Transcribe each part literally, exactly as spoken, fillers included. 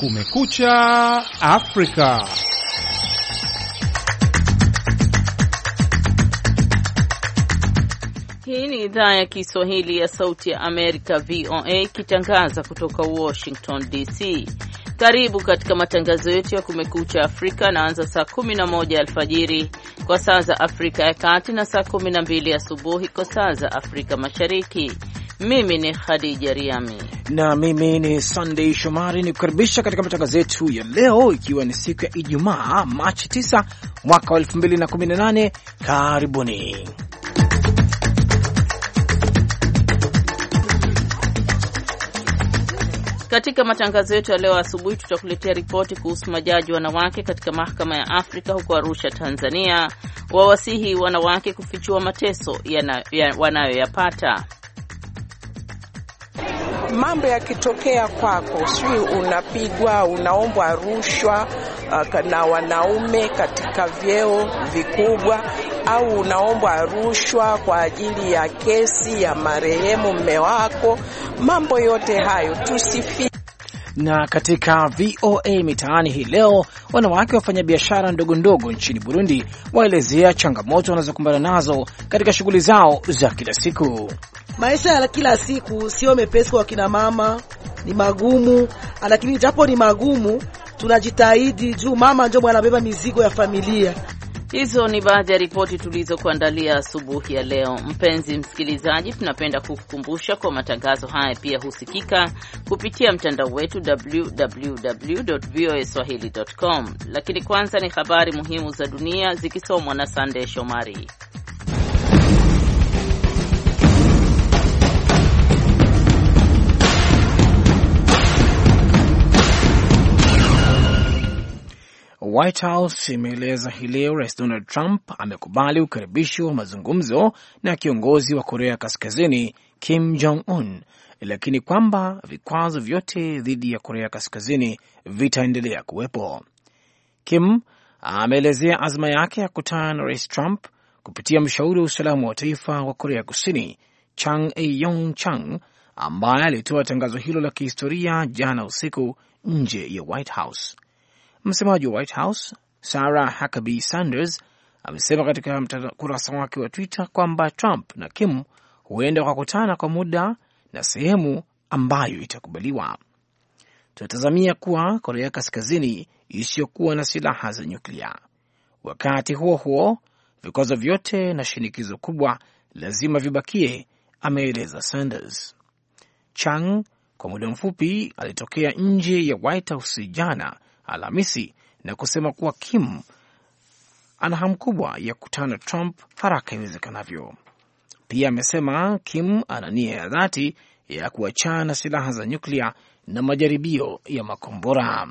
Kumekucha Afrika. Hii ni idhaa ya Kiswahili ya Sauti ya Amerika V O A ikitangaza kutoka Washington D C. Karibu katika matangazo yetu ya Kumekucha Afrika, naanza saa kumi na moja alfajiri kwa saa za Afrika ya Kati na saa kumi na mbili asubuhi kwa saa za Afrika Mashariki. Mimi ni Khadija Riami na mimi ni Sunday Shomari, ni kukaribisha katika matangazo yetu ya leo, ikiwa ni siku ya Ijumaa Machi tisa mwaka wa elfu mbili na kumi na nane. Karibuni. Katika matangazo yetu ya leo asubuhi tutakuletea ripoti kuhusu majaji wanawake katika mahakama ya Afrika huko Arusha, Tanzania, wawasihi wanawake kufichua mateso ya wanayoyapata. Mambo yakitokea kwako, sijui unapigwa, unaombwa rushwa uh, na wanaume katika vyeo vikubwa, au unaombwa rushwa kwa ajili ya kesi ya marehemu mume wako, mambo yote hayo tusifi. Na katika V O A mitaani hii leo, wanawake wafanya biashara ndogo ndogo nchini Burundi waelezea changamoto wanazokumbana nazo katika shughuli zao za kila siku. Maisha ya kila siku sio mepesi kwa kina mama, ni magumu, lakini japo ni magumu tunajitahidi juu mama ndio anabeba mizigo ya familia. Hizo ni baadhi ya ripoti tulizokuandalia asubuhi ya leo. Mpenzi msikilizaji, tunapenda kukukumbusha kwa matangazo haya pia husikika kupitia mtandao wetu w w w dot v o a swahili dot com. Lakini kwanza ni habari muhimu za dunia zikisomwa na Sunday Shomari. White House imeeleza hii leo Rais Donald Trump amekubali ukaribisho wa mazungumzo na kiongozi wa Korea Kaskazini Kim Jong-un, lakini kwamba vikwazo vyote dhidi ya Korea Kaskazini vitaendelea kuwepo. Kim ameelezea azma yake ya kukutana na Rais Trump kupitia mshauri wa usalama wa taifa wa Korea Kusini Chang Eui Chang, ambaye alitoa tangazo hilo la kihistoria jana usiku nje ya White House. Msemaji wa White House Sarah Huckabee Sanders amesema katika kurasa wake wa Twitter kwamba Trump na Kim huenda wakakutana kwa muda na sehemu ambayo itakubaliwa. Tunatazamia kuwa Korea Kaskazini isiyokuwa na silaha za nyuklia. Wakati huo huo, vikwazo vyote na shinikizo kubwa lazima vibakie, ameeleza Sanders. Chang kwa muda mfupi alitokea nje ya White House jana Alhamisi na kusema kuwa Kim ana hamu kubwa ya kukutana na Trump haraka iwezekanavyo. Pia amesema Kim ana nia ya dhati ya kuachana na silaha za nyuklia na majaribio ya makombora.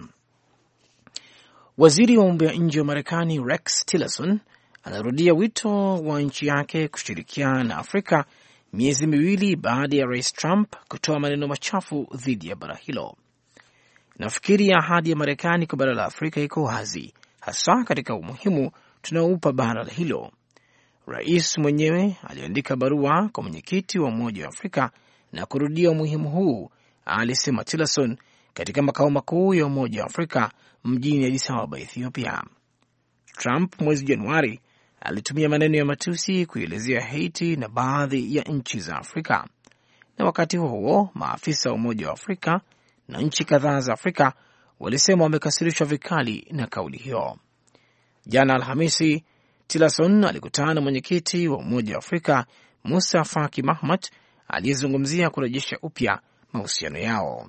Waziri wa mambo ya nje wa Marekani Rex Tillerson anarudia wito wa nchi yake kushirikiana na Afrika miezi miwili baada ya Rais Trump kutoa maneno machafu dhidi ya bara hilo. Nafikiri ahadi ya Marekani kwa bara la Afrika iko wazi, hasa katika umuhimu tunaoupa bara hilo. Rais mwenyewe aliandika barua kwa mwenyekiti wa Umoja wa Afrika na kurudia umuhimu huu, alisema Tillerson katika makao makuu ya Umoja wa Afrika mjini Addis Ababa, Ethiopia. Trump mwezi Januari alitumia maneno ya matusi kuelezea Haiti na baadhi ya nchi za Afrika, na wakati huo huo maafisa wa Umoja wa Afrika na nchi kadhaa za Afrika walisema wamekasirishwa vikali na kauli hiyo. Jana Alhamisi, Tillerson alikutana na mwenyekiti wa Umoja wa Afrika Musa Faki Mahamat aliyezungumzia kurejesha upya mahusiano yao.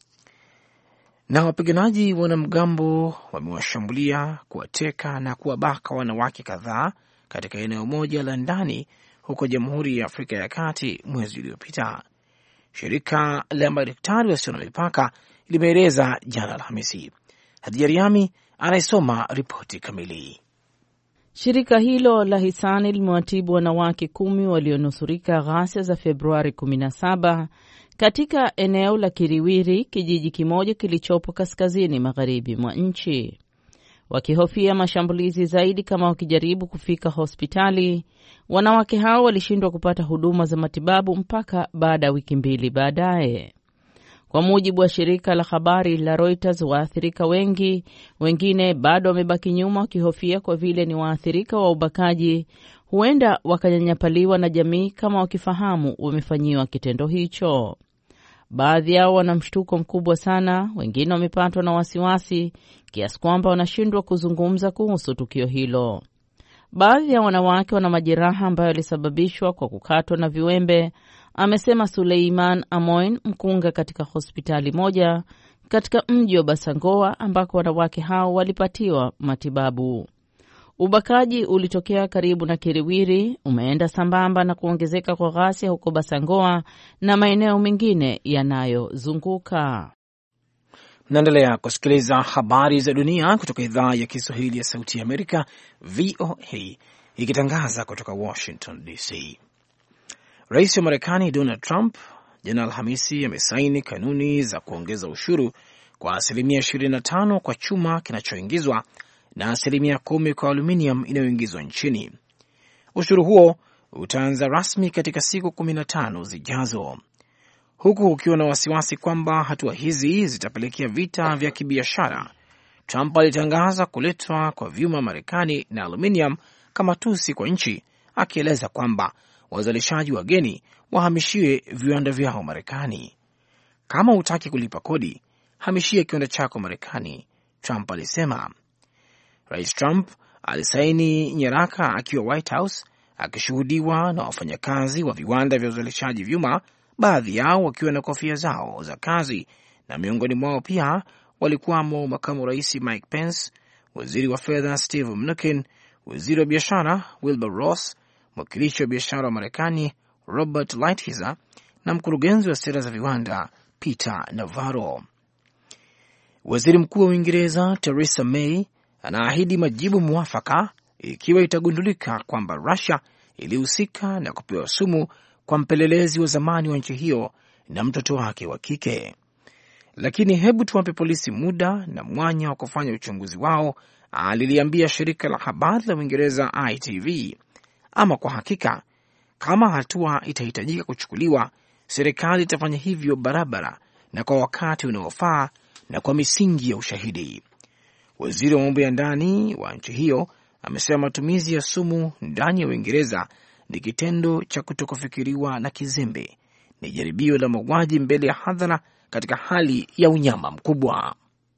Na wapiganaji wanamgambo wamewashambulia, kuwateka na kuwabaka wanawake kadhaa katika eneo moja la ndani huko Jamhuri ya Afrika ya Kati mwezi uliopita. Shirika la madaktari wasio na mipaka limeeleza jana Alhamisi. Hadija Riami anaisoma ripoti kamili. Shirika hilo la hisani limewatibu wanawake kumi walionusurika ghasia za Februari kumi na saba katika eneo la Kiriwiri, kijiji kimoja kilichopo kaskazini magharibi mwa nchi. Wakihofia mashambulizi zaidi kama wakijaribu kufika hospitali, wanawake hao walishindwa kupata huduma za matibabu mpaka baada ya wiki mbili baadaye. Kwa mujibu wa shirika la habari la Reuters, waathirika wengi wengine bado wamebaki nyuma wakihofia kwa vile ni waathirika wa ubakaji, huenda wakanyanyapaliwa na jamii kama wakifahamu wamefanyiwa kitendo hicho. Baadhi yao wana mshtuko mkubwa sana, wengine wamepatwa na wasiwasi kiasi kwamba wanashindwa kuzungumza kuhusu tukio hilo. Baadhi ya wanawake wana majeraha ambayo yalisababishwa kwa kukatwa na viwembe, amesema Suleiman Amoin, mkunga katika hospitali moja katika mji wa Basangoa ambako wanawake hao walipatiwa matibabu. Ubakaji ulitokea karibu na Kiriwiri, umeenda sambamba na kuongezeka kwa ghasia huko Basangoa na maeneo mengine yanayozunguka. Mnaendelea kusikiliza habari za dunia kutoka idhaa ya Kiswahili ya Sauti ya Amerika, V O A, ikitangaza kutoka Washington D C. Rais wa Marekani Donald Trump jana Alhamisi amesaini kanuni za kuongeza ushuru kwa asilimia ishirini na tano kwa chuma kinachoingizwa na asilimia kumi kwa aluminium inayoingizwa nchini. Ushuru huo utaanza rasmi katika siku kumi na tano zijazo, huku ukiwa na wasiwasi kwamba hatua hizi zitapelekea vita vya kibiashara. Trump alitangaza kuletwa kwa vyuma Marekani na aluminium kama tusi kwa nchi, akieleza kwamba wazalishaji wageni wahamishiwe viwanda vyao Marekani. Kama hutaki kulipa kodi, hamishie kiwanda chako Marekani, Trump alisema. Rais Trump alisaini nyaraka akiwa White House, akishuhudiwa na wafanyakazi wa viwanda vya uzalishaji vyuma, baadhi yao wakiwa na kofia zao za kazi, na miongoni mwao pia walikuwamo makamu rais Mike Pence, waziri wa fedha Steve Mnuchin, waziri wa biashara Wilbur Ross, mwakilishi wa biashara wa Marekani Robert Lighthizer na mkurugenzi wa sera za viwanda Peter Navarro. Waziri mkuu wa Uingereza Theresa May anaahidi majibu mwafaka ikiwa itagundulika kwamba Russia ilihusika na kupewa sumu kwa mpelelezi wa zamani wa nchi hiyo na mtoto wake wa kike. Lakini hebu tuwape polisi muda na mwanya wa kufanya uchunguzi wao, aliliambia shirika la habari la Uingereza I T V. Ama kwa hakika, kama hatua itahitajika kuchukuliwa, serikali itafanya hivyo barabara na kwa wakati unaofaa na kwa misingi ya ushahidi. Waziri wa mambo ya ndani wa nchi hiyo amesema matumizi ya sumu ndani ya Uingereza ni kitendo cha kutokufikiriwa na kizembe, ni jaribio la mauaji mbele ya hadhara katika hali ya unyama mkubwa.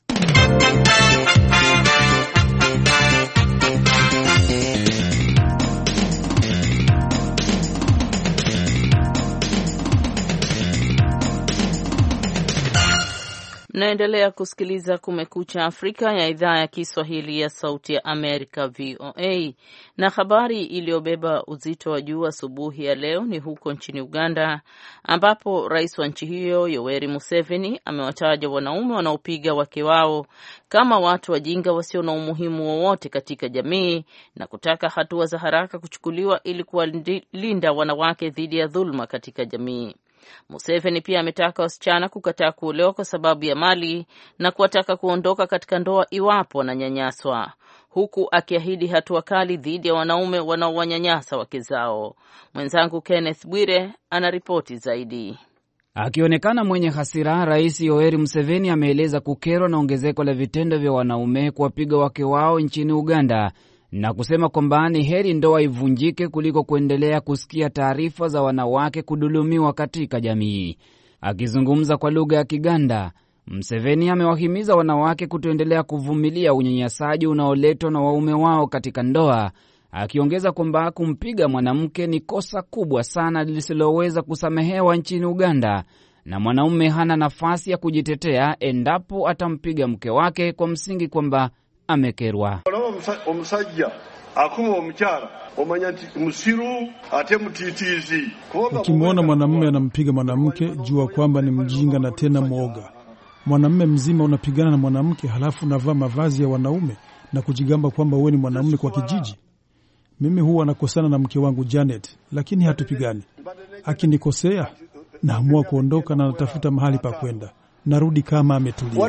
Mnaendelea kusikiliza Kumekucha Afrika ya idhaa ya Kiswahili ya Sauti ya Amerika, V O A. Na habari iliyobeba uzito wa juu asubuhi ya leo ni huko nchini Uganda, ambapo rais wa nchi hiyo Yoweri Museveni amewataja wanaume wanaopiga wake wao kama watu wajinga wasio na umuhimu wowote katika jamii na kutaka hatua za haraka kuchukuliwa ili kuwalinda wanawake dhidi ya dhuluma katika jamii. Museveni pia ametaka wasichana kukataa kuolewa kwa sababu ya mali na kuwataka kuondoka katika ndoa iwapo wananyanyaswa, huku akiahidi hatua kali dhidi ya wanaume wanaowanyanyasa wake zao. Mwenzangu Kenneth Bwire anaripoti zaidi. Akionekana mwenye hasira, Rais Yoweri Museveni ameeleza kukerwa na ongezeko la vitendo vya wanaume kuwapiga wake wao nchini Uganda na kusema kwamba ni heri ndoa ivunjike kuliko kuendelea kusikia taarifa za wanawake kudhulumiwa katika jamii. Akizungumza kwa lugha ya Kiganda, Museveni amewahimiza wanawake kutoendelea kuvumilia unyanyasaji unaoletwa na waume wao katika ndoa, akiongeza kwamba kumpiga mwanamke ni kosa kubwa sana lisiloweza kusamehewa nchini Uganda, na mwanaume hana nafasi ya kujitetea endapo atampiga mke wake kwa msingi kwamba amekerwa. Omusajja akuma omukyala omanya nti musiru ate mutitizi. Ukimwona mwanamume anampiga mwanamke, jua kwamba ni mjinga na tena mwoga. Mwanamume mzima unapigana na mwanamke halafu unavaa mavazi ya wanaume na kujigamba kwamba wewe ni mwanamume kwa kijiji. Mimi huwa nakosana na mke wangu Janet, lakini hatupigani. Akinikosea naamua kuondoka na natafuta mahali pa kwenda. Narudi kama ametulia.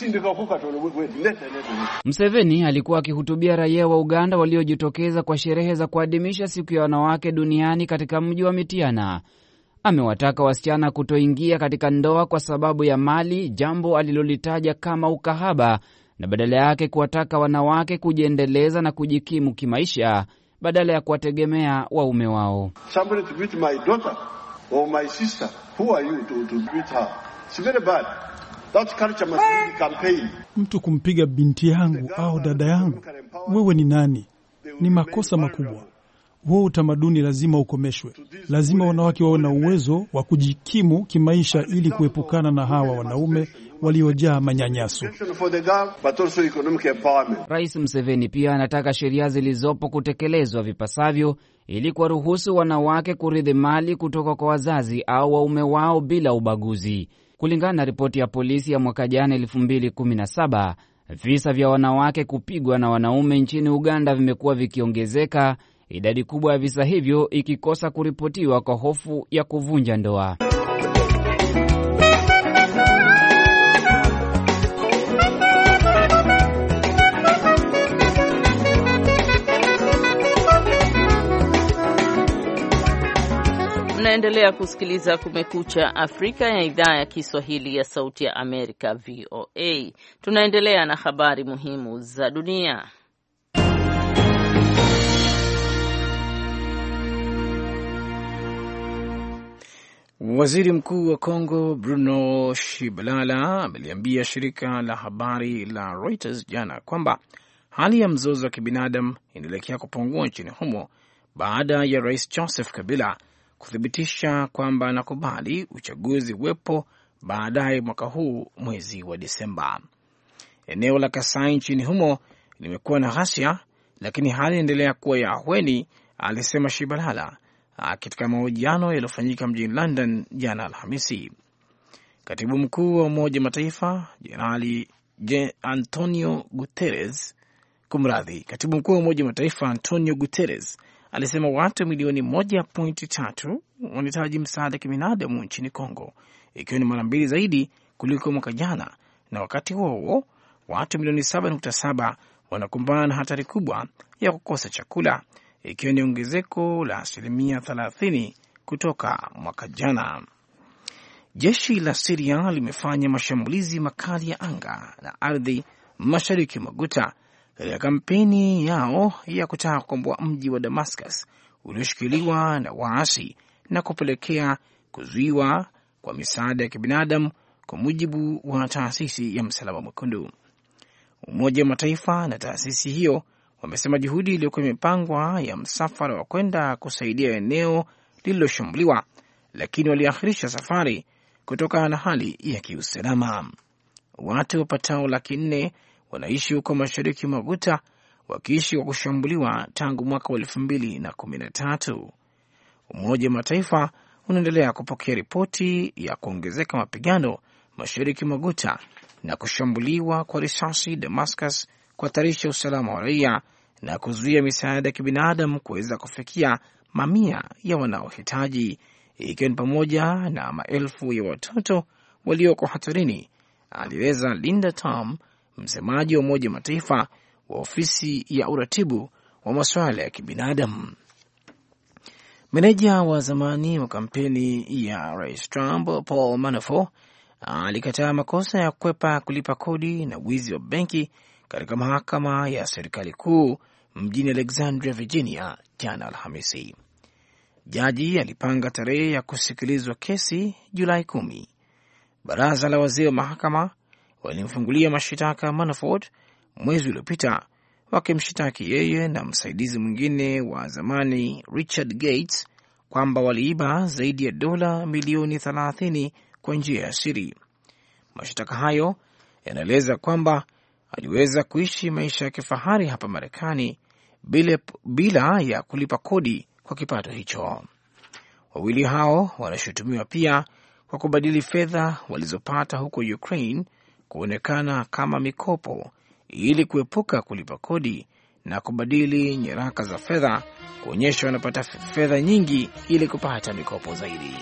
Museveni alikuwa akihutubia raia wa Uganda waliojitokeza kwa sherehe za kuadhimisha siku ya wanawake duniani katika mji wa Mityana. Amewataka wasichana kutoingia katika ndoa kwa sababu ya mali, jambo alilolitaja kama ukahaba, na badala yake kuwataka wanawake kujiendeleza na kujikimu kimaisha badala ya kuwategemea waume wao. Somebody to beat my daughter or my sister, who are you to, to beat her? It's very bad. That culture must be campaign. Mtu kumpiga binti yangu au dada yangu, wewe ni nani? Ni makosa makubwa. Huo utamaduni lazima ukomeshwe. Lazima wanawake wawe na uwezo wa kujikimu kimaisha ili kuepukana na hawa wanaume waliojaa manyanyaso. Rais Museveni pia anataka sheria zilizopo kutekelezwa vipasavyo ili kuwaruhusu wanawake kurithi mali kutoka kwa wazazi au waume wao bila ubaguzi. Kulingana na ripoti ya polisi ya mwaka jana elfu mbili kumi na saba, visa vya wanawake kupigwa na wanaume nchini Uganda vimekuwa vikiongezeka, idadi kubwa ya visa hivyo ikikosa kuripotiwa kwa hofu ya kuvunja ndoa. Mnaendelea kusikiliza Kumekucha Afrika ya idhaa ya Kiswahili ya Sauti ya Amerika, V O A. Tunaendelea na habari muhimu za dunia. Waziri Mkuu wa Kongo Bruno Shibalala ameliambia shirika la habari la Reuters jana kwamba hali ya mzozo wa kibinadamu inaelekea kupungua nchini humo baada ya Rais Joseph Kabila kuthibitisha kwamba anakubali uchaguzi uwepo baadaye mwaka huu mwezi wa Disemba. Eneo la Kasai nchini humo limekuwa na ghasia, lakini hali inaendelea kuwa ya ahueni, alisema Shibalala katika mahojiano yaliyofanyika mjini London jana Alhamisi. Katibu mkuu wa Umoja wa Mataifa Jenerali Antonio Guterres, kumradhi, katibu mkuu wa Umoja wa Mataifa Antonio Guterres alisema watu milioni moja pointi tatu wanahitaji msaada kibinadamu nchini Kongo, ikiwa ni mara mbili zaidi kuliko mwaka jana, na wakati huo huo watu milioni saba nukta saba wanakumbana na hatari kubwa ya kukosa chakula, ikiwa ni ongezeko la asilimia thelathini kutoka mwaka jana. Jeshi la Syria limefanya mashambulizi makali ya anga na ardhi mashariki mwa Ghouta katika kampeni yao ya kutaka kukomboa mji wa Damascus ulioshikiliwa na waasi na kupelekea kuzuiwa kwa misaada ya kibinadamu, kwa mujibu wa taasisi ya Msalaba Mwekundu. Umoja wa Mataifa na taasisi hiyo wamesema juhudi iliyokuwa imepangwa ya msafara wa kwenda kusaidia eneo lililoshambuliwa, lakini waliahirisha safari kutokana na hali ya kiusalama. Watu wapatao laki nne wanaishi huko mashariki mwa Ghouta, wakiishi kwa kushambuliwa tangu mwaka wa elfu mbili na kumi na tatu. Umoja wa Mataifa unaendelea kupokea ripoti ya kuongezeka mapigano mashariki mwa Ghouta na kushambuliwa kwa risasi Damascus, kuhatarisha usalama wa raia na kuzuia misaada ya kibinadamu kuweza kufikia mamia ya wanaohitaji, ikiwa ni pamoja na maelfu ya watoto walioko hatarini, alieleza Linda Tom, msemaji wa Umoja wa Mataifa wa ofisi ya uratibu wa masuala ya kibinadamu. Meneja wa zamani wa kampeni ya Rais Trump, Paul Manafort, alikataa makosa ya kukwepa kulipa kodi na wizi wa benki katika mahakama ya serikali kuu mjini Alexandria, Virginia jana Alhamisi. Jaji alipanga tarehe ya kusikilizwa kesi Julai kumi. Baraza la wazee wa mahakama walimfungulia mashitaka Manafort mwezi uliopita, wakimshitaki yeye na msaidizi mwingine wa zamani Richard Gates kwamba waliiba zaidi ya dola milioni thelathini kwa njia ya siri. Mashitaka hayo yanaeleza kwamba aliweza kuishi maisha ya kifahari hapa Marekani bila, bila ya kulipa kodi kwa kipato hicho. Wawili hao wanashutumiwa pia kwa kubadili fedha walizopata huko Ukraine kuonekana kama mikopo ili kuepuka kulipa kodi na kubadili nyaraka za fedha kuonyesha wanapata fedha nyingi ili kupata mikopo zaidi.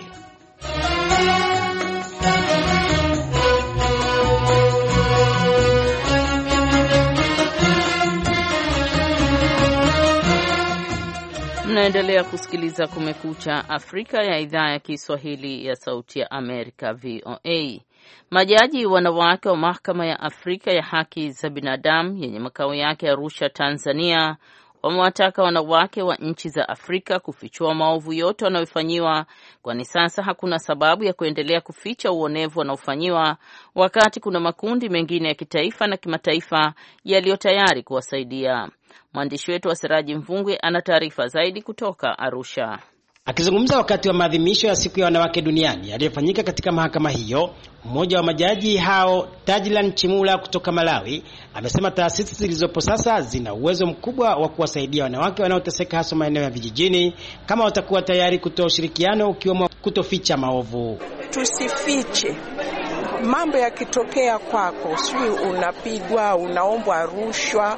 Mnaendelea kusikiliza Kumekucha Afrika ya idhaa ya Kiswahili ya Sauti ya Amerika V O A. Majaji wanawake wa Mahakama ya Afrika ya Haki za Binadamu yenye makao yake Arusha, Tanzania, wamewataka wanawake wa nchi za Afrika kufichua maovu yote wanayofanyiwa, kwani sasa hakuna sababu ya kuendelea kuficha uonevu wanaofanyiwa wakati kuna makundi mengine ya kitaifa na kimataifa yaliyo tayari kuwasaidia. Mwandishi wetu wa Siraji Mvungwe ana taarifa zaidi kutoka Arusha. Akizungumza wakati wa maadhimisho ya siku ya wanawake duniani yaliyofanyika katika mahakama hiyo, mmoja wa majaji hao, Tajlan Chimula kutoka Malawi, amesema taasisi zilizopo sasa zina uwezo mkubwa wa kuwasaidia wanawake wanaoteseka hasa maeneo ya vijijini kama watakuwa tayari kutoa ushirikiano, ukiwemo kutoficha maovu. Tusifiche mambo yakitokea kwako, sio unapigwa, unaombwa rushwa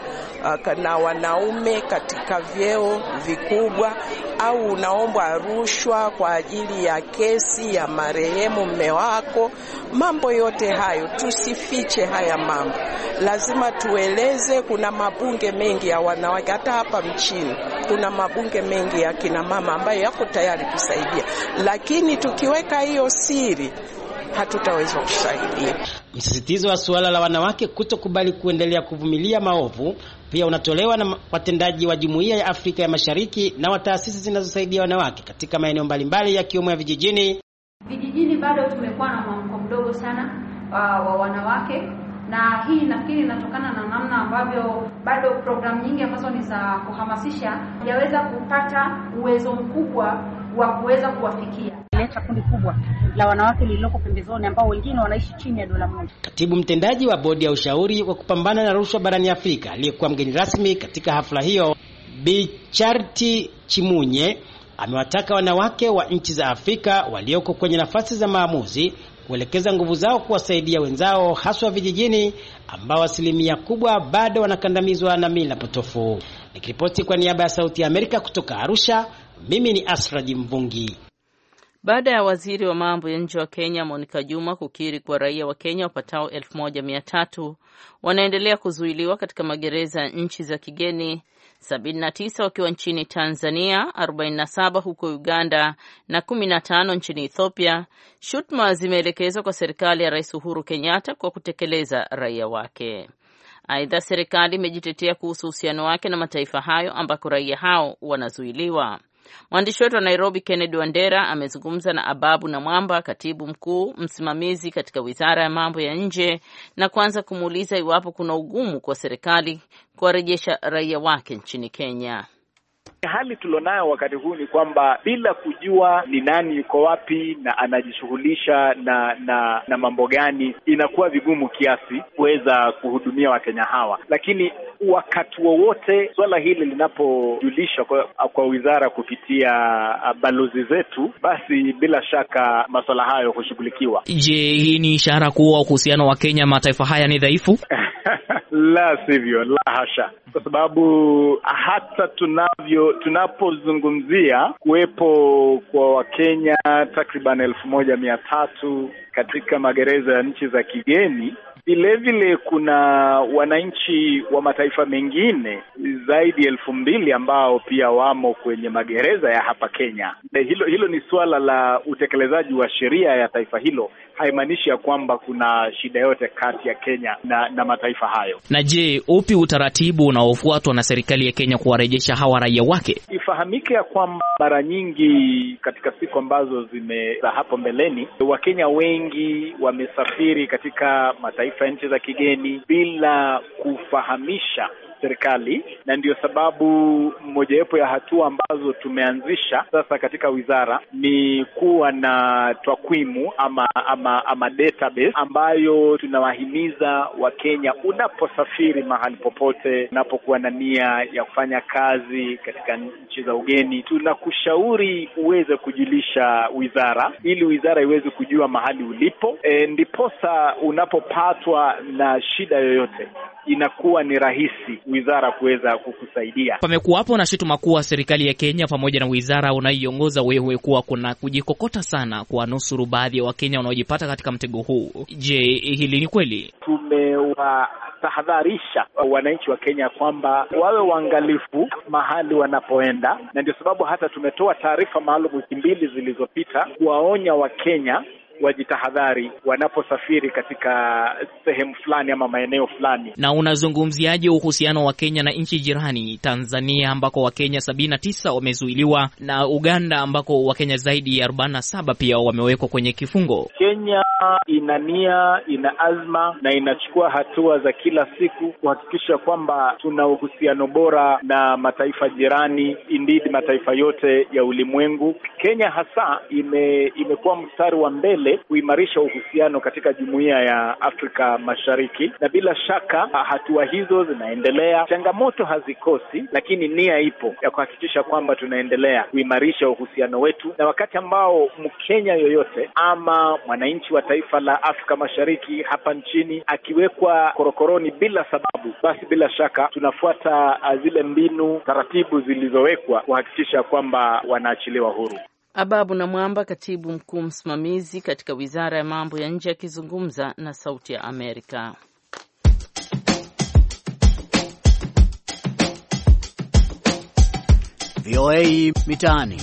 na wanaume katika vyeo vikubwa, au unaombwa rushwa kwa ajili ya kesi ya marehemu mume wako. Mambo yote hayo tusifiche haya mambo. Lazima tueleze. Kuna mabunge mengi ya wanawake hata hapa mchini. Kuna mabunge mengi ya kina mama ambayo yako tayari kusaidia. Lakini tukiweka hiyo siri, hatutaweza kusaidia. Msisitizo wa suala la wanawake kutokubali kuendelea kuvumilia maovu pia unatolewa na watendaji wa Jumuiya ya Afrika ya Mashariki na wa taasisi zinazosaidia wanawake katika maeneo mbalimbali ya kiumo ya vijijini. Vijijini bado tumekuwa na mwamko mdogo sana wa, wa wanawake, na hii nafikiri inatokana na namna ambavyo bado programu nyingi ambazo ni za kuhamasisha hajaweza kupata uwezo mkubwa wa kuweza kuwafikia. Leta kundi kubwa la wanawake lililoko pembezoni ambao wengine wanaishi chini ya dola moja. Katibu mtendaji wa bodi ya ushauri wa kupambana na rushwa barani Afrika aliyekuwa mgeni rasmi katika hafla hiyo, Bi Charity Chimunye, amewataka wanawake wa nchi za Afrika walioko kwenye nafasi za maamuzi kuelekeza nguvu zao kuwasaidia wenzao haswa vijijini ambao asilimia kubwa bado wanakandamizwa na mila potofu. Nikiripoti kwa niaba ya Sauti ya Amerika kutoka Arusha, mimi ni Asraji Mvungi. Baada ya waziri wa mambo ya nje wa Kenya Monica Juma kukiri kwa raia wa Kenya wapatao elfu moja mia tatu wanaendelea kuzuiliwa katika magereza ya nchi za kigeni, sabini na tisa wakiwa nchini Tanzania, arobaini na saba huko Uganda na kumi na tano nchini Ethiopia, shutuma zimeelekezwa kwa serikali ya Rais Uhuru Kenyatta kwa kutekeleza raia wake. Aidha, serikali imejitetea kuhusu uhusiano wake na mataifa hayo ambako raia hao wanazuiliwa. Mwandishi wetu wa Nairobi Kennedy Wandera amezungumza na Ababu na Mwamba, katibu mkuu msimamizi katika Wizara ya Mambo ya Nje, na kwanza kumuuliza iwapo kuna ugumu kwa serikali kuwarejesha raia wake nchini Kenya. Hali tulionayo wakati huu ni kwamba bila kujua ni nani yuko wapi na anajishughulisha na na na mambo gani, inakuwa vigumu kiasi kuweza kuhudumia Wakenya hawa. Lakini wakati wowote swala hili linapojulishwa kwa, kwa wizara kupitia balozi zetu, basi bila shaka masuala hayo hushughulikiwa. Je, hii ni ishara kuwa uhusiano wa Kenya mataifa haya ni dhaifu? La sivyo, la hasha. Kwa sababu hata tunavyo tunapozungumzia kuwepo kwa Wakenya takriban elfu moja mia tatu katika magereza ya nchi za kigeni, vile vile kuna wananchi wa mataifa mengine zaidi elfu mbili ambao pia wamo kwenye magereza ya hapa Kenya. Hilo hilo ni suala la utekelezaji wa sheria ya taifa hilo. Haimaanishi ya kwamba kuna shida yote kati ya Kenya na, na mataifa hayo. Na je, upi utaratibu unaofuatwa na serikali ya Kenya kuwarejesha hawa raia wake? Ifahamike ya kwamba mara nyingi katika siku ambazo zime za hapo mbeleni, Wakenya wengi wamesafiri katika mataifa ya nchi za kigeni bila kufahamisha serikali, na ndio sababu mojawapo ya hatua ambazo tumeanzisha sasa katika wizara ni kuwa na takwimu ama ama ama database ambayo tunawahimiza Wakenya, unaposafiri mahali popote, unapokuwa na nia ya kufanya kazi katika nchi za ugeni, tunakushauri uweze kujulisha wizara ili wizara iweze kujua mahali ulipo, e, ndiposa unapopatwa na shida yoyote inakuwa ni rahisi wizara kuweza kukusaidia. Pamekuwapo na shutuma kuwa serikali ya Kenya pamoja na wizara unaiongoza wewe kuwa kuna kujikokota sana kwa nusuru baadhi ya Wakenya wanaojipata katika mtego huu. Je, hili ni kweli? Tumewa tunatahadharisha wananchi wa Kenya kwamba wawe waangalifu mahali wanapoenda, na ndio sababu hata tumetoa taarifa maalum wiki mbili zilizopita kuwaonya Wakenya wajitahadhari wanaposafiri katika sehemu fulani ama maeneo fulani. Na unazungumziaje uhusiano wa Kenya na nchi jirani, Tanzania ambako Wakenya sabini na tisa wamezuiliwa na Uganda ambako Wakenya zaidi ya arobaini na saba pia wamewekwa kwenye kifungo? Kenya ina nia, ina azma na inachukua hatua za kila siku kuhakikisha kwamba tuna uhusiano bora na mataifa jirani, indeed mataifa yote ya ulimwengu. Kenya hasa ime imekuwa mstari wa mbele kuimarisha uhusiano katika Jumuiya ya Afrika Mashariki, na bila shaka hatua hizo zinaendelea. Changamoto hazikosi, lakini nia ipo ya kuhakikisha kwamba tunaendelea kuimarisha uhusiano wetu, na wakati ambao Mkenya yoyote ama mwananchi wa taifa la Afrika Mashariki hapa nchini akiwekwa korokoroni bila sababu, basi bila shaka tunafuata zile mbinu, taratibu zilizowekwa kuhakikisha kwamba wanaachiliwa huru. Ababu Namwamba, katibu mkuu msimamizi katika Wizara ya Mambo ya Nje, akizungumza na Sauti ya Amerika. V O A Mitaani.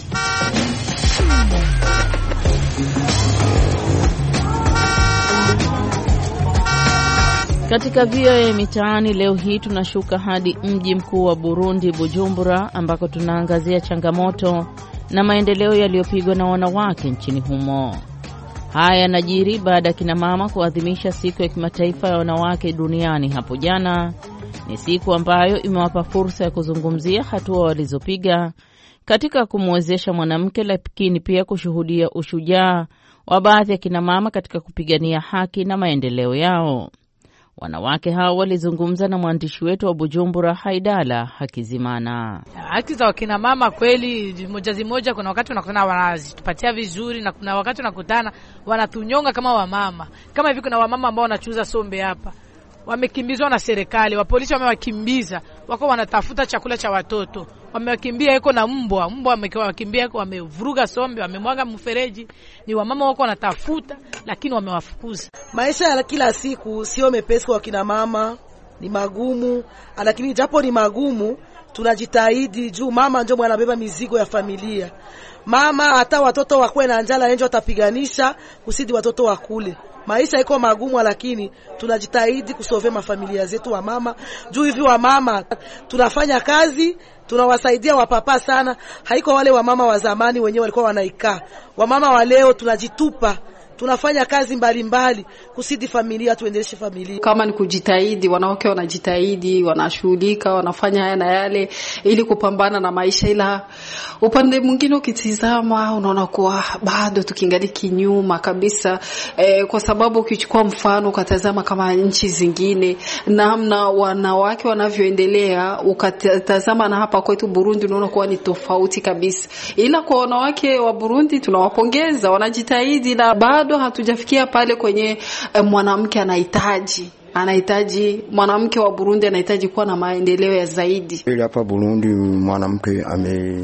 Katika V O A Mitaani leo hii tunashuka hadi mji mkuu wa Burundi, Bujumbura, ambako tunaangazia changamoto na maendeleo yaliyopigwa na wanawake nchini humo. Haya yanajiri baada ya kina mama kuadhimisha siku ya kimataifa ya wanawake duniani hapo jana. Ni siku ambayo imewapa fursa ya kuzungumzia hatua walizopiga katika kumwezesha mwanamke, lakini pia kushuhudia ushujaa wa baadhi ya kina mama katika kupigania haki na maendeleo yao. Wanawake hao walizungumza na mwandishi wetu wa Bujumbura, Haidala Hakizimana. Haki za wakina mama kweli moja zimoja, kuna wakati unakutana wanazitupatia vizuri na kuna wakati unakutana wanatunyonga kama wamama. Kama hivi kuna wamama ambao wanachuza sombe hapa, wamekimbizwa na serikali, wa polisi wamewakimbiza, wako wanatafuta chakula cha watoto. Wamewakimbia iko na mbwa, mbwa wamewakimbia iko, wamevuruga sombe, wamemwaga mfereji. Ni wamama wako wanatafuta lakini wamewafukuza. Maisha ya kila siku sio mepesi kwa kina mama, ni magumu, lakini japo ni magumu tunajitahidi juu mama ndio mwanabeba mizigo ya familia. Mama hata watoto wakwe na njala nje watapiganisha kusidi watoto wakule. Maisha iko magumu, lakini tunajitahidi kusovea mafamilia zetu wa mama. Juu hivi wa mama tunafanya kazi, tunawasaidia wapapa sana. Haiko wale wa mama wa zamani wenyewe walikuwa wanaikaa. Wa mama wa leo tunajitupa, tunafanya kazi mbalimbali kusidi familia, tuendeleshe familia. Kama ni kujitahidi, wanawake wanajitahidi, wanashughulika, wanafanya haya na yale ili kupambana na maisha, ila upande mwingine ukitizama unaona kuwa bado tukingali kinyuma kabisa, e, kwa sababu ukichukua mfano ukatazama kama nchi zingine namna wanawake wanavyoendelea, ukatazama na hapa kwetu Burundi unaona kuwa ni tofauti kabisa. Ila kwa wanawake wa Burundi tunawapongeza, wanajitahidi, na bado hatujafikia pale kwenye eh, mwanamke anahitaji anahitaji mwanamke wa Burundi anahitaji kuwa na maendeleo ya zaidi. Ile hapa Burundi mwanamke ame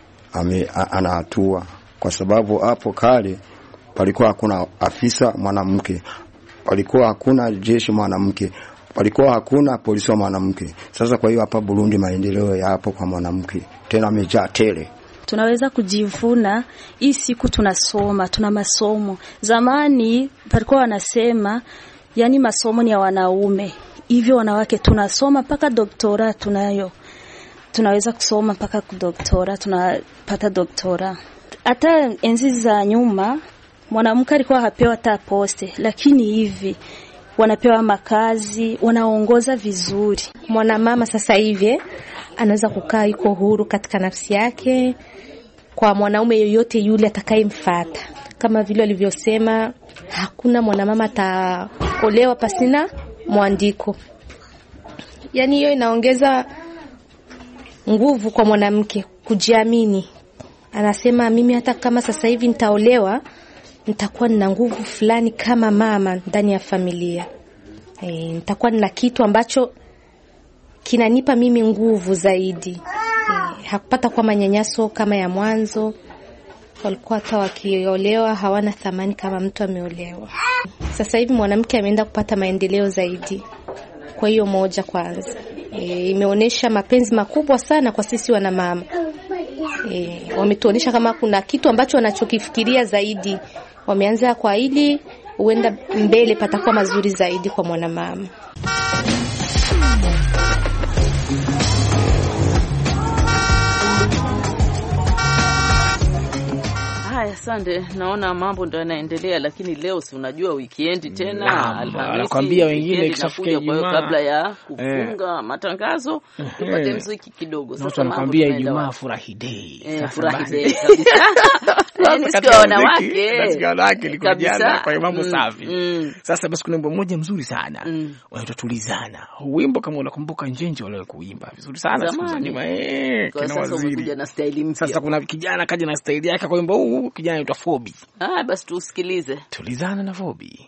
ame ana hatua, kwa sababu hapo kale palikuwa hakuna afisa mwanamke, palikuwa hakuna jeshi mwanamke, palikuwa hakuna polisi mwanamke. Sasa kwa hiyo hapa Burundi maendeleo yapo kwa mwanamke, tena amejaa tele. Tunaweza kujivuna hii siku tunasoma, tuna masomo. Zamani palikuwa wanasema yani masomo ni ya wanaume. Hivyo wanawake tunasoma mpaka doktora tunayo. Tunaweza kusoma mpaka doktora, tunapata doktora. Hata enzi za nyuma mwanamke alikuwa hapewa hata poste, lakini hivi wanapewa makazi, wanaongoza vizuri. Mwanamama sasa hivi anaweza kukaa yuko huru katika nafsi yake kwa mwanaume yoyote yule atakayemfuata. Kama vile alivyosema, hakuna mwanamama ataolewa pasina mwandiko. Yaani hiyo inaongeza nguvu kwa mwanamke kujiamini. Anasema mimi hata kama sasa hivi nitaolewa, nitakuwa nina nguvu fulani kama mama ndani ya familia. E, nitakuwa nina kitu ambacho kinanipa mimi nguvu zaidi. E, hakupata kwa manyanyaso kama ya mwanzo. Walikuwa hata wakiolewa hawana thamani kama mtu ameolewa. Sasa hivi mwanamke ameenda kupata maendeleo zaidi. Kwa hiyo moja kwanza, e, imeonyesha mapenzi makubwa sana kwa sisi wana mama. E, wametuonyesha kama kuna kitu ambacho wanachokifikiria zaidi. Wameanza kwa hili, huenda mbele patakuwa mazuri zaidi kwa mwanamama. Asante, naona mambo ndio yanaendelea, lakini leo si unajua weekend tena, Alhamisi. Nakwambia wengine ikishafika Ijumaa kabla ya kufunga eh, matangazo tupate eh, muziki kidogo. Sasa nakwambia Ijumaa furahi day. Eh, furahi day kabisa. Yaani siku ya wanawake. Siku ya wanawake liko jana kwa mambo safi. Sasa basi kuna wimbo mmoja mzuri sana. Unaitwa Tulizana. Wimbo kama unakumbuka Njenje wale kuimba vizuri sana siku za nyuma. Eh, kana waziri. Sasa kuna kijana kaja na style yake kwa wimbo huu, kijana anaitwa Fobi. Ah, basi tusikilize. Tulizana na Fobi.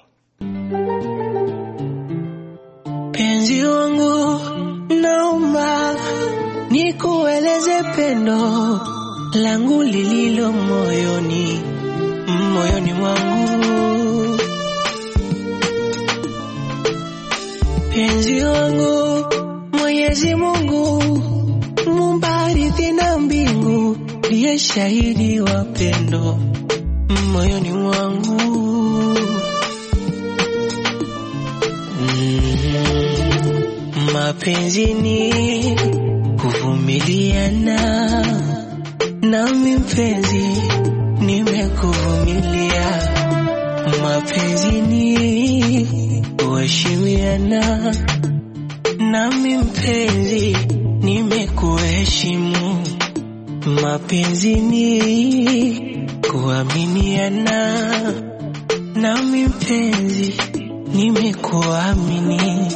Penzi wangu naomba nikueleze pendo langu lililo moyoni moyoni mwangu. Penzi wangu Mwenyezi Mungu muumba ardhi na mbingu ndiye shahidi wa pendo moyoni mwangu. Mm-hmm. Mapenzi ni kuvumiliana, nami mpenzi nimekuvumilia. Mapenzi ni kuheshimiana, nami mpenzi nimekuheshimu. Mapenzi ni kuaminiana, nami mpenzi nimekuamini.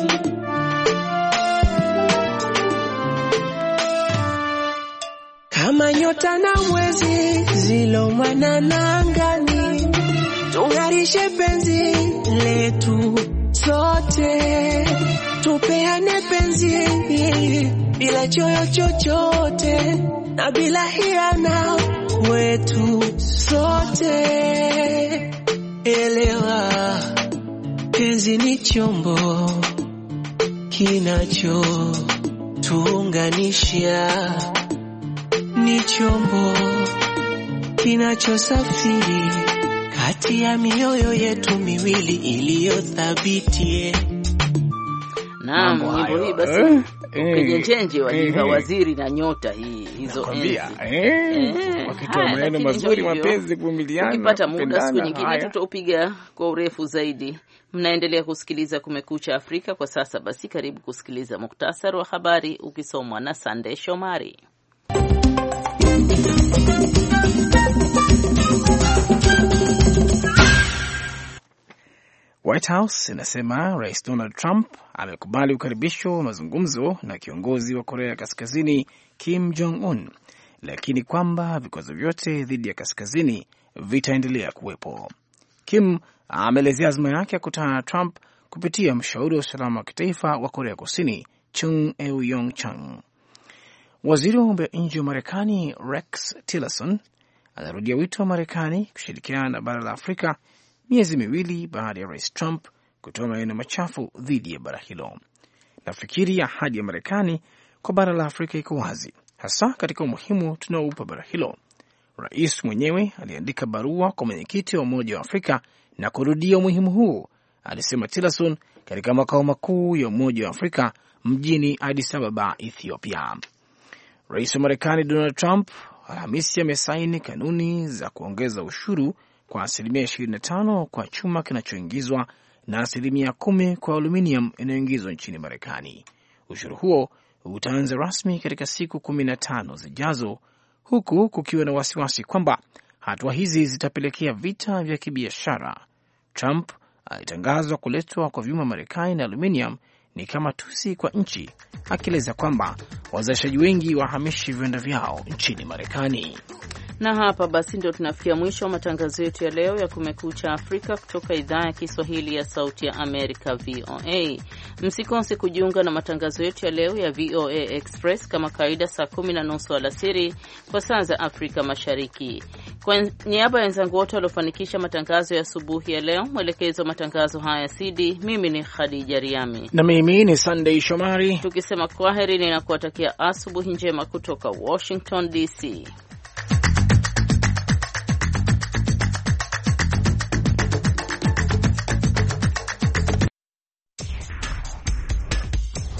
Kama nyota na mwezi zilomana angani, tungarishe penzi letu sote, tupeane penzi bila choyo chochote na bila hiana wetu sote. Elewa, penzi ni chombo kinacho tuunganisha, ni chombo kinachosafiri kati ya mioyo yetu miwili iliyothabiti. Naam, hivyo hii basi ukijenjenje wajiva waziri na nyota hii hizo enzi. Eh, wakitoa maneno mazuri, mapenzi, kuvumiliana. Ukipata muda siku nyingine tutaupiga kwa urefu zaidi. Mnaendelea kusikiliza Kumekucha Afrika kwa sasa, basi karibu kusikiliza muktasari wa habari ukisomwa na Sunday Shomari. White House inasema Rais Donald Trump amekubali ukaribisho wa mazungumzo na kiongozi wa Korea Kaskazini Kim Jong-un, lakini kwamba vikwazo vyote dhidi ya Kaskazini vitaendelea kuwepo. Kim ameelezea azma yake ya kukutana na Trump kupitia mshauri wa usalama wa kitaifa wa Korea Kusini Chung Eui-yong Chang. Waziri wa mambo ya nje wa Marekani Rex Tillerson anarudia wito wa Marekani kushirikiana na bara la Afrika miezi miwili baada ya Rais Trump kutoa maneno machafu dhidi ya bara hilo. Nafikiri ahadi ya Marekani kwa bara la Afrika iko wazi, hasa katika umuhimu tunaoupa bara hilo. Rais mwenyewe aliandika barua kwa mwenyekiti wa Umoja wa Afrika na kurudia umuhimu huu, alisema Tillerson katika makao makuu ya Umoja wa Afrika mjini Addis Ababa, Ethiopia. Rais wa Marekani Donald Trump Alhamisi amesaini kanuni za kuongeza ushuru kwa asilimia ishirini na tano kwa chuma kinachoingizwa na asilimia kumi kwa aluminium inayoingizwa nchini Marekani. Ushuru huo utaanza rasmi katika siku kumi na tano zijazo, huku kukiwa na wasiwasi kwamba hatua hizi zitapelekea vita vya kibiashara. Trump alitangazwa kuletwa kwa vyuma Marekani na aluminium ni kama tusi kwa nchi, akieleza kwamba wazalishaji wengi wahamishi viwanda vyao nchini Marekani. Na hapa basi ndio tunafikia mwisho wa matangazo yetu ya leo ya Kumekucha Afrika kutoka idhaa ya Kiswahili ya Sauti ya Amerika V O A. Msikose kujiunga na matangazo yetu ya leo ya V O A Express kama kawaida saa kumi na nusu alasiri kwa saa za Afrika Mashariki. Kwa niaba ya wenzangu wote waliofanikisha matangazo ya asubuhi ya leo, mwelekezo wa matangazo haya C D, mimi ni Khadija Riami na mimi ni Sunday Shomari, tukisema kwaheri na kuwatakia asubuhi njema kutoka Washington D C.